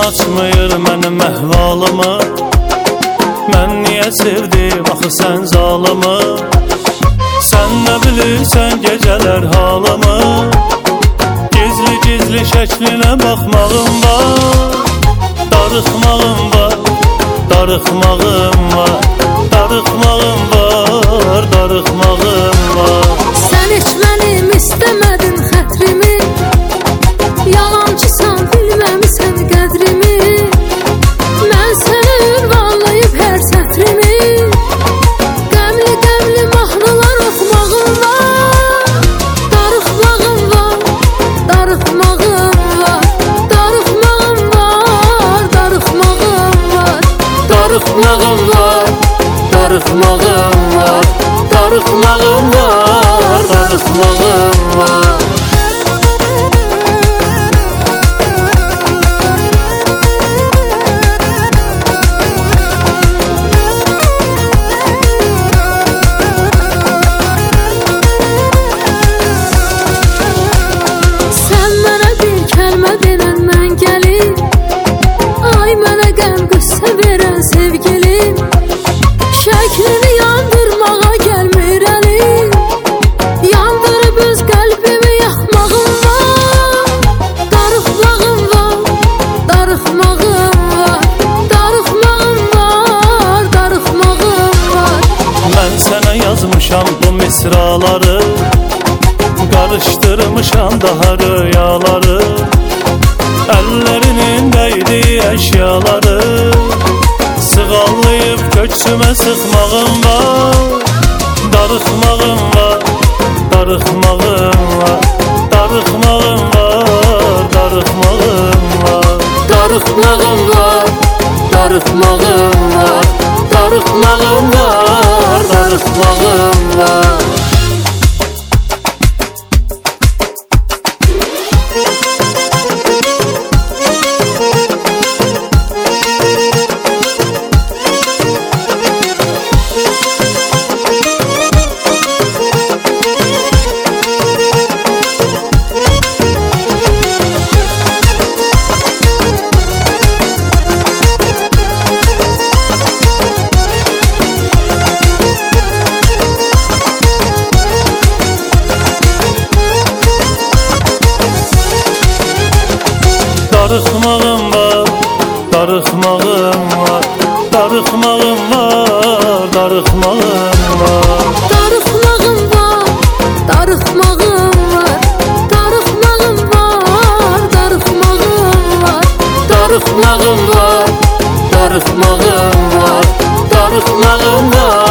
açmıyor mənim əhvalımı. Mən niyə sevdim axı sən zalımı? Sən nə bilirsən gecələr halımı? Gizli gizli şəklinə baxmağım var. Darıxmağım var, darıxmağım var, darıxmağım var, darıxmağım var. Sən heç mənim istəmədin xətrimi, yalancısan bilməmisən qədrimi. Mən sənə ünvanlayıb hər sətrimi, qəmli qəmli mahnılar oxumağım var. Darıxmağım var, darıxmağım var, darıxmağım var, darıxmağım var. Darıxmağım var, darıxmağım var, darıxmağım var, darıxmağım var. Sən mənə bir kəlmə denən mən gəlim, ay mənə qəm qüssə verən sevgilim. Şəklini yandırmağa gəlmir əlim, yandırıb öz qəlbimi yaxmağım var. Darıxmağım var, darıxmağım var, darıxmağım var, darıxmağım var. Mən sənə yazmışam bu misraları, karıştırmışam daha rüyaları. Əllərinin dəydiyi əşyaları sığallayıb köksümə sıxmağım var. Darıxmağım var, darıxmağım var, darıxmağım var, darıxmağım var. Darıxmağım var, darıxmağım var, darıxmağım var, darıxmağım var. Darıxmağım var, darıxmağım var, darıxmağım var, darıxmağım var. Darıxmağım var, darıxmağım var, darıxmağım var, darıxmağım var. Darıxmağım var, darıxmağım var, darıxmağım var.